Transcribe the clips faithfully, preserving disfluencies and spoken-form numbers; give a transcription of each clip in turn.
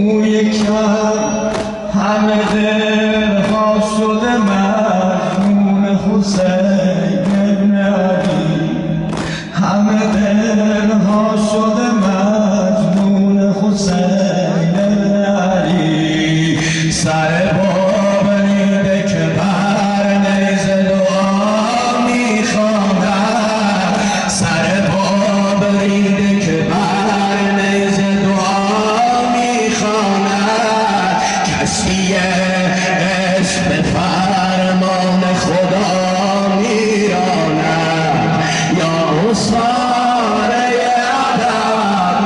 موی کم همه دلها شده مجنون حسین ابن علی، همه دلها شده مجنون حسین ابن علی. سر باب ریده که بر نیزه دعا میخواند، سر باب ریده که بر نیزه دعا میخواند. کشتی عشق به فرمان خدا میراند. یا اسواره ادب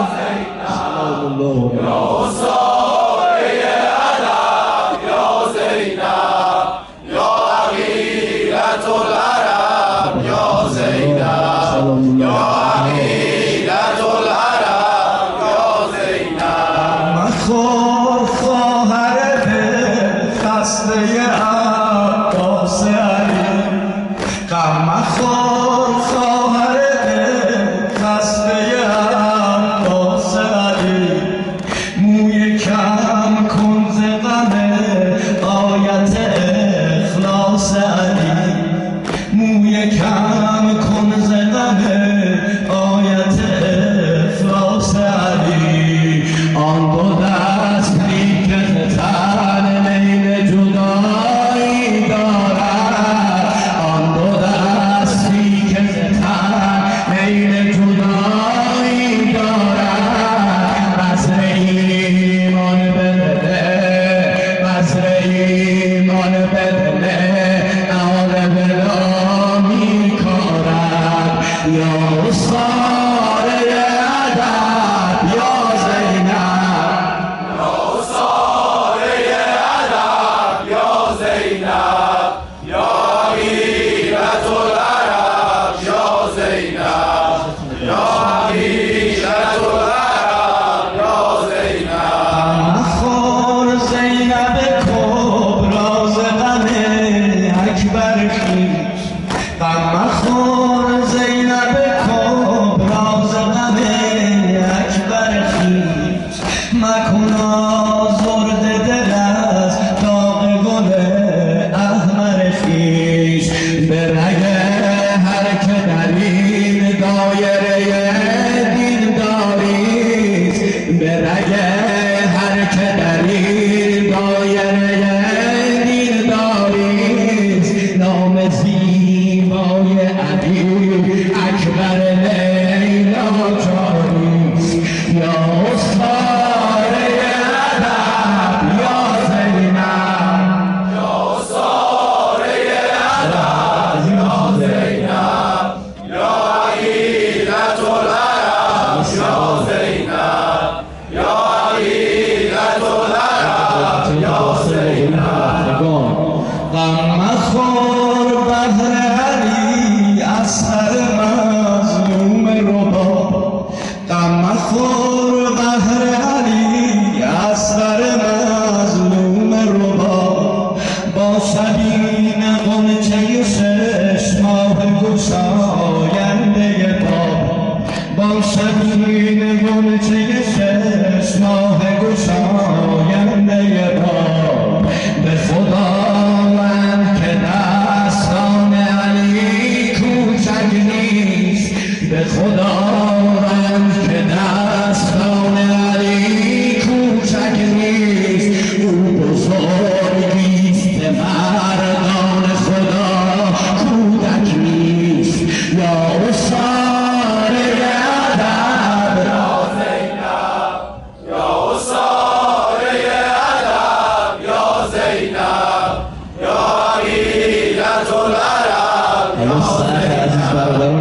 یا اسواره ادب یا زینب یا عقیلة العرب یا زینب یا عقیلة العرب یا زینب. مخور خواهر دل خسته عباس علی، غم مخور خواهر دل خسته عباس علی. موی کم کن ز غم آیت اخلاص علی، موی کم کن ز غم آیت اخلاص علی. آن دو دستی که تن میل جدایی دارد، آن دو دستی که تن میل جدایی دارد. بذر ایمان بدله، بذر ایمان بدله، نهال بلا میکارد. یا اسواره ادب یا زینب یا اسواره ادب یا زینب یا عقیلة العرب یا زینب یا عقیلة العرب یا زینب. مخور زینب کبرا ز غم اکبر خویش، غم مخور زینب کبرا ز غم اکبر خویش. مکن آزرده دل از داغ گل احمر خویش. به رگ هر که در این دایره دین داریست، به رگ هر که در این دایره دین داریست. نام زیبای علی اکبر لیلا جاریست. یا اسواره ادب یا زینب یا اسواره ادب یا زینب یا عقیلة العرب یا زینب یا عقیلة العرب یا زینب. غم مخور بهر علی اثر مظلوم رباب، غم مخور بهر علی اثر مظلوم رباب. با شبین غنچه شش ماه گشاینده باب، با شبین غنچه شش ماه گشاینده باب. به خداوند که دستان علی کوچک نیست، به خداوند که دستان علی کوچک نیست. او بزرگیست مردان خدا کودک نیست. یا اسواره ادب یا زینب یا اسواره ادب یا زینب یا عقیلة العرب